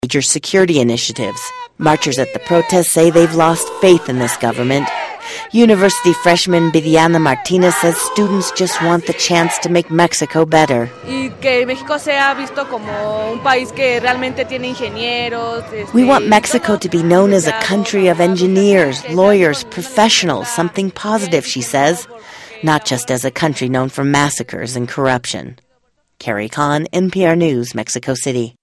major security initiatives. Marchers at the protest say they've lost faith in this government. University freshman Viviana Martinez says students just want the chance to make Mexico better. We want Mexico to be known as a country of engineers, lawyers, professionals, something positive, she says, not just as a country known for massacres and corruption. Carrie Kahn, NPR News, Mexico City.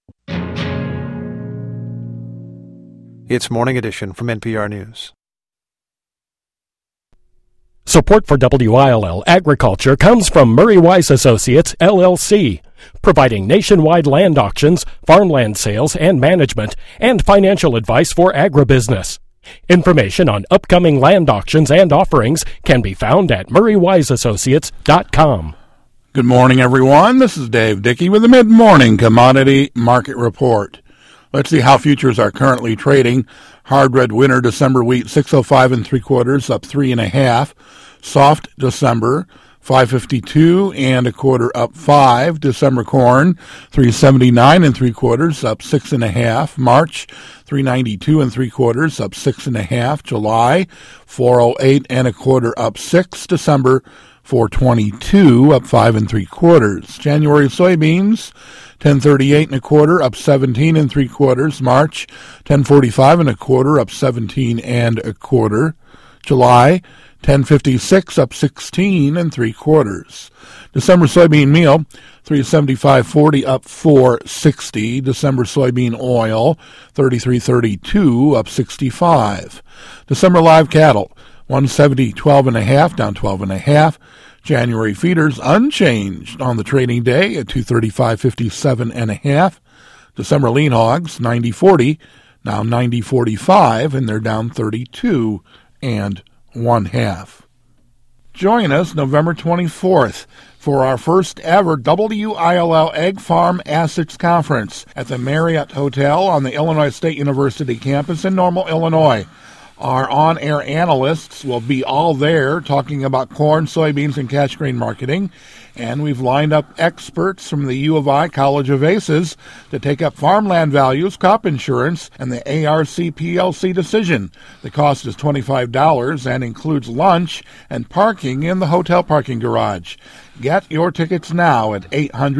It's Morning Edition from NPR News. Support for WILL Agriculture comes from Murray Wise Associates, LLC, providing nationwide land auctions, farmland sales and management, and financial advice for agribusiness. Information on upcoming land auctions and offerings can be found at murraywiseassociates.com. Good morning, everyone. This is Dave Dickey with the Mid-Morning Commodity Market Report. Let's see how futures are currently trading. Hard red winter December wheat 605 3/4 up 3.5. Soft December 552 1/4 up 5. December corn 379 3/4 up 6.5. March 392 3/4 up 6.5. July 408 1/4 up 6. December 422 up 5 3/4. January soybeans 1038 1/4 up 17 3/4. March 1045 1/4 up 17 1/4. July 1056 up 16 3/4. December soybean meal 375.40 up 4.60. December soybean oil 33.32 up 65. December live cattle 170.12.5 down 12.5. January feeders unchanged on the trading day at 235.57.5. December lean hogs 90.40 now 90.45 and they're down 32 1/2. Join us November 24th for our first ever WILL Egg Farm Assets Conference at the Marriott Hotel on the Illinois State University campus in Normal, Illinois. Our on-air analysts will be all there talking about corn, soybeans, and cash grain marketing. And we've lined up experts from the U of I College of Aces to take up farmland values, crop insurance, and the ARC PLC decision. The cost is $25 and includes lunch and parking in the hotel parking garage. Get your tickets now at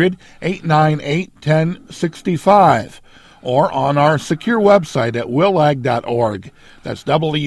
800-898-1065. or on our secure website at willag.org. That's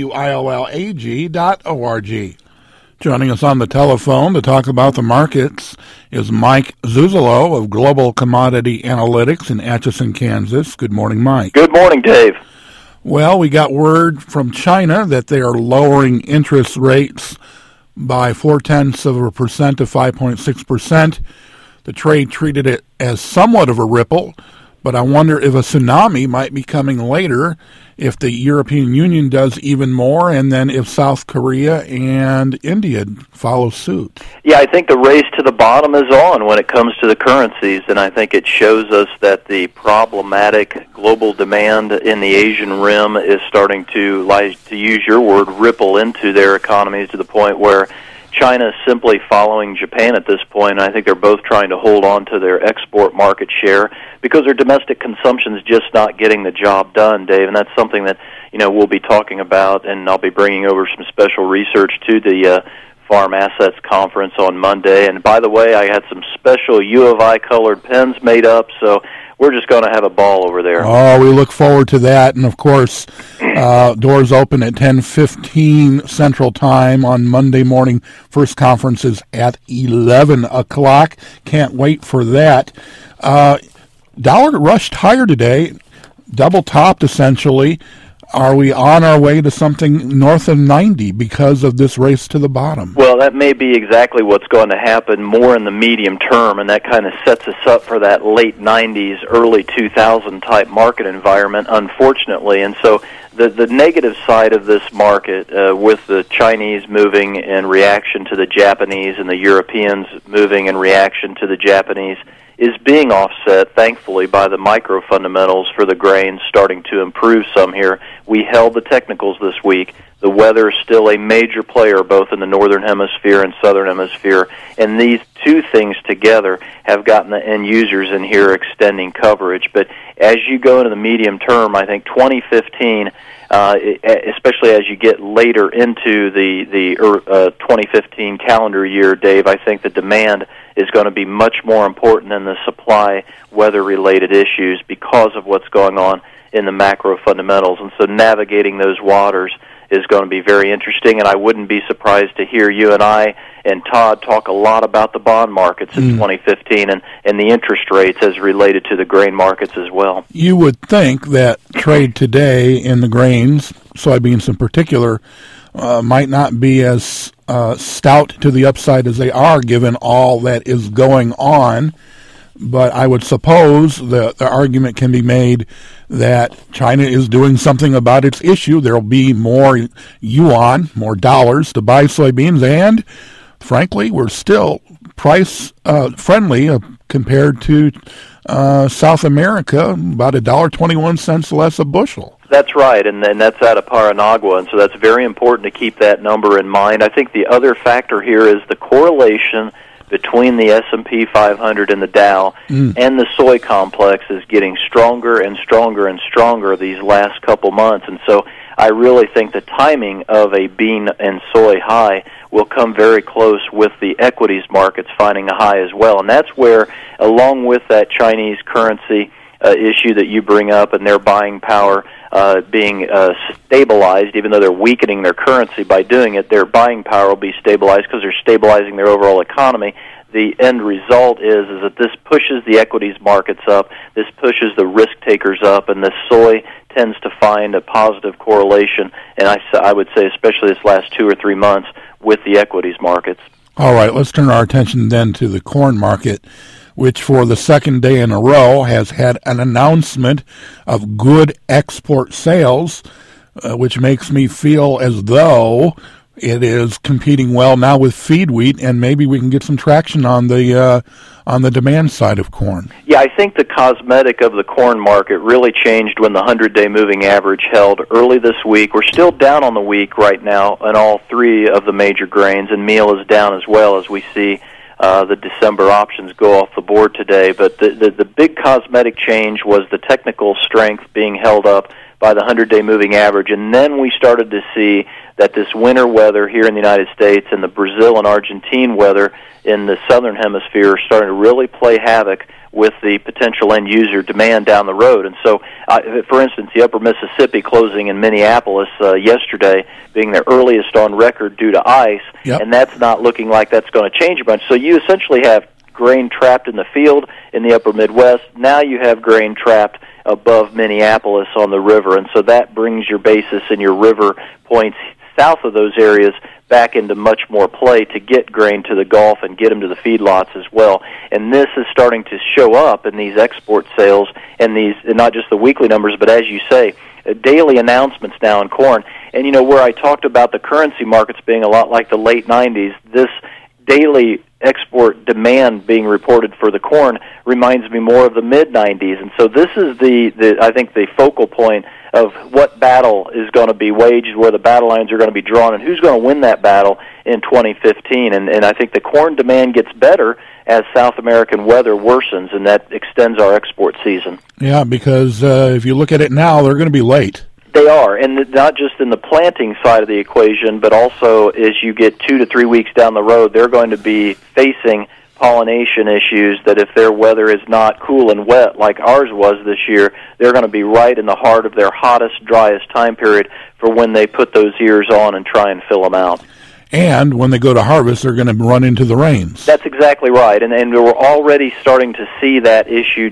WILLAG.org. Joining us on the telephone to talk about the markets is Mike Zuzolo of Global Commodity Analytics in Atchison, Kansas. Good morning, Mike. Good morning, Dave. Well, we got word from China that they are lowering interest rates by 0.4% to 5.6%. The trade treated it as somewhat of a ripple, but I wonder if a tsunami might be coming later if the European Union does even more, and then if South Korea and India follow suit. Yeah, I think the race to the bottom is on when it comes to the currencies, and I think it shows us that the problematic global demand in the Asian rim is starting to, like to use your word, ripple into their economies to the point where China is simply following Japan at this point. I think they're both trying to hold on to their export market share because their domestic consumption is just not getting the job done, Dave, and that's something that, you know, we'll be talking about, and I'll be bringing over some special research to the Farm Assets Conference on Monday. And by the way, I had some special U of I colored pens made up, so we're just going to have a ball over there. Oh, we look forward to that. And, of course, doors open at 10:15 Central Time on Monday morning. First conference is at 11 o'clock. Can't wait for that. Dollar rushed higher today, double-topped essentially. Are we on our way to something north of 90 because of this race to the bottom? Well, that may be exactly what's going to happen more in the medium term, and that kind of sets us up for that late 90s, early 2000 type market environment, unfortunately. And so the negative side of this market, with the Chinese moving in reaction to the Japanese and the Europeans moving in reaction to the Japanese, is being offset, thankfully, by the micro fundamentals for the grains starting to improve some here. We held the technicals this week. The weather is still a major player both in the northern hemisphere and southern hemisphere, and these two things together have gotten the end users in here extending coverage. But as you go into the medium term, I think 2015, especially as you get later into the 2015 calendar year, Dave, I think the demand is going to be much more important than the supply weather-related issues because of what's going on in the macro fundamentals. And so navigating those waters is going to be very interesting, and I wouldn't be surprised to hear you and I and Todd talk a lot about the bond markets in 2015 and the interest rates as related to the grain markets as well. You would think that trade today in the grains, soybeans in particular, might not be as stout to the upside as they are given all that is going on. But I would suppose the argument can be made that China is doing something about its issue. There will be more yuan, more dollars to buy soybeans, and frankly, we're still price friendly compared to South America, about $1.21 less a bushel. That's right, and that's out of Paranagua, and so that's very important to keep that number in mind. I think the other factor here is the correlation between the S&P 500 and the Dow and the soy complex is getting stronger and stronger and stronger these last couple months. And so I really think the timing of a bean and soy high will come very close with the equities markets finding a high as well. And that's where, along with that Chinese currency issue that you bring up and their buying power being stabilized, even though they're weakening their currency by doing it, their buying power will be stabilized because they're stabilizing their overall economy. The end result is that this pushes the equities markets up, this pushes the risk takers up, and the soy tends to find a positive correlation, and I would say especially this last 2 or 3 months, with the equities markets. All right, let's turn our attention then to the corn market, which for the second day in a row has had an announcement of good export sales, which makes me feel as though it is competing well now with feed wheat, and maybe we can get some traction on the demand side of corn. Yeah, I think the cosmetic of the corn market really changed when the 100-day moving average held early this week. We're still down on the week right now on all three of the major grains, and meal is down as well as we see the December options go off the board today. But the big cosmetic change was the technical strength being held up by the 100-day moving average, and then we started to see that this winter weather here in the United States and the Brazil and Argentine weather in the southern hemisphere are starting to really play havoc with the potential end-user demand down the road. And so, for instance, the upper Mississippi closing in Minneapolis yesterday being their earliest on record due to ice, and that's not looking like that's going to change a bunch. So you essentially have grain trapped in the field in the upper Midwest. Now you have grain trapped above Minneapolis on the river, and so that brings your basis and your river points south of those areas back into much more play to get grain to the Gulf and get them to the feedlots as well. And this is starting to show up in these export sales and these, and not just the weekly numbers, but as you say, daily announcements now in corn. And you know, where I talked about the currency markets being a lot like the late 90s, this daily export demand being reported for the corn reminds me more of the mid-90s. And so this is the I think the focal point of what battle is going to be waged, where the battle lines are going to be drawn, and who's going to win that battle in 2015. And I think the corn demand gets better as South American weather worsens, and that extends our export season. Yeah, because if you look at it now, they're going to be late. They are, and not just in the planting side of the equation, but also as you get 2 to 3 weeks down the road, they're going to be facing pollination issues that if their weather is not cool and wet like ours was this year, they're going to be right in the heart of their hottest, driest time period for when they put those ears on and try and fill them out. And when they go to harvest, they're going to run into the rains. That's exactly right, and we're already starting to see that issue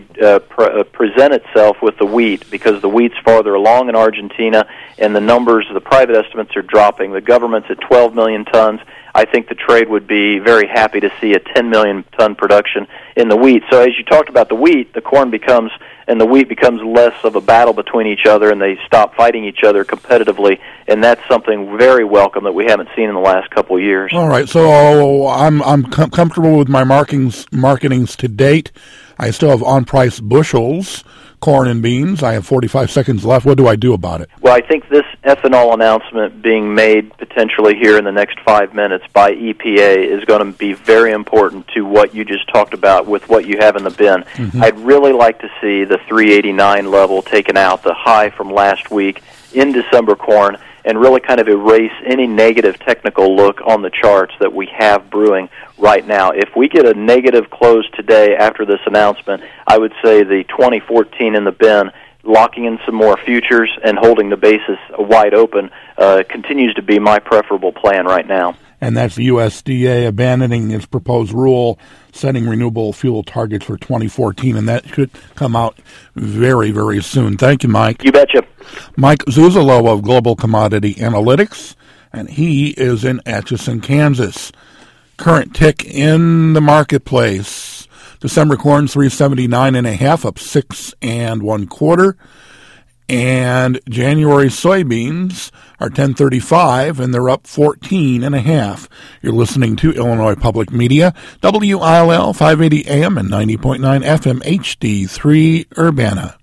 present itself with the wheat, because the wheat's farther along in Argentina, and the numbers, the private estimates are dropping. The government's at 12 million tons. I think the trade would be very happy to see a 10 million ton production in the wheat. So as you talked about the wheat, the corn becomes, and the wheat becomes less of a battle between each other, and they stop fighting each other competitively, and that's something very welcome that we haven't seen in the last couple of years. All right, so I'm comfortable with my marketings to date. I still have on-price bushels corn and beans. I have 45 seconds left. What do I do about it? Well, I think this ethanol announcement being made potentially here in the next 5 minutes by EPA is going to be very important to what you just talked about with what you have in the bin. Mm-hmm. I'd really like to see the 389 level taken out, the high from last week in December corn, and really kind of erase any negative technical look on the charts that we have brewing right now. If we get a negative close today after this announcement, I would say the 2014 in the bin, locking in some more futures and holding the basis wide open, continues to be my preferable plan right now. And that's the USDA abandoning its proposed rule setting renewable fuel targets for 2014, and that should come out very, very soon. Thank you, Mike. You betcha. Mike Zuzolo of Global Commodity Analytics, and he is in Atchison, Kansas. Current tick in the marketplace. December corn 379.5, up 6 1/4. And January soybeans are 1035, and they're up 14.5. You're listening to Illinois Public Media, WILL 580 AM and 90.9 FM HD3 Urbana.